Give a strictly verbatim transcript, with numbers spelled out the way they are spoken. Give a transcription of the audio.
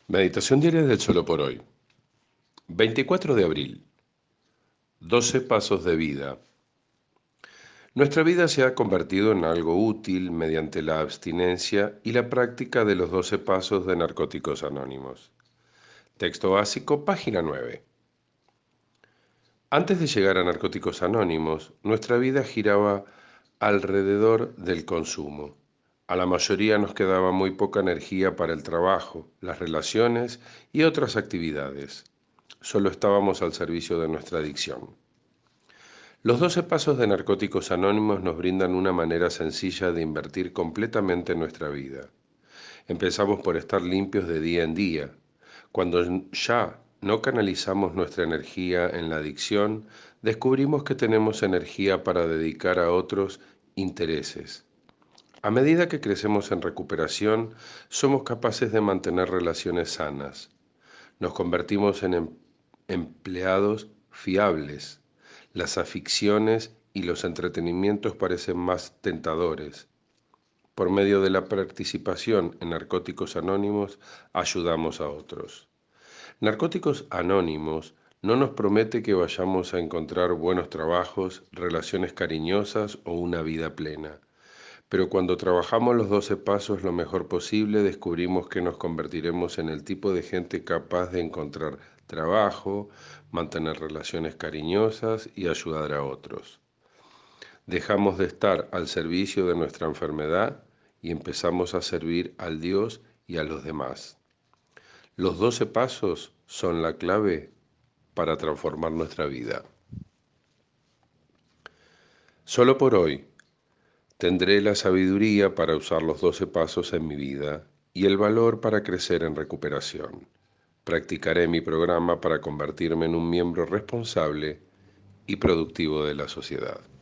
Meditación diaria del Solo por Hoy. veinticuatro de abril. doce pasos de vida. Nuestra vida se ha convertido en algo útil mediante la abstinencia y la práctica de los doce pasos de Narcóticos Anónimos. Texto básico, página nueve. Antes de llegar a Narcóticos Anónimos, nuestra vida giraba alrededor del consumo. A la mayoría nos quedaba muy poca energía para el trabajo, las relaciones y otras actividades. Solo estábamos al servicio de nuestra adicción. Los doce pasos de Narcóticos Anónimos nos brindan una manera sencilla de invertir completamente nuestra vida. Empezamos por estar limpios de día en día. Cuando ya no canalizamos nuestra energía en la adicción, descubrimos que tenemos energía para dedicar a otros intereses. A medida que crecemos en recuperación, somos capaces de mantener relaciones sanas. Nos convertimos en em empleados fiables. Las aficiones y los entretenimientos parecen más tentadores. Por medio de la participación en Narcóticos Anónimos, ayudamos a otros. Narcóticos Anónimos no nos promete que vayamos a encontrar buenos trabajos, relaciones cariñosas o una vida plena. Pero cuando trabajamos los doce pasos lo mejor posible, descubrimos que nos convertiremos en el tipo de gente capaz de encontrar trabajo, mantener relaciones cariñosas y ayudar a otros. Dejamos de estar al servicio de nuestra enfermedad y empezamos a servir al Dios y a los demás. Los doce pasos son la clave para transformar nuestra vida. Solo por hoy tendré la sabiduría para usar los doce pasos en mi vida y el valor para crecer en recuperación. Practicaré mi programa para convertirme en un miembro responsable y productivo de la sociedad.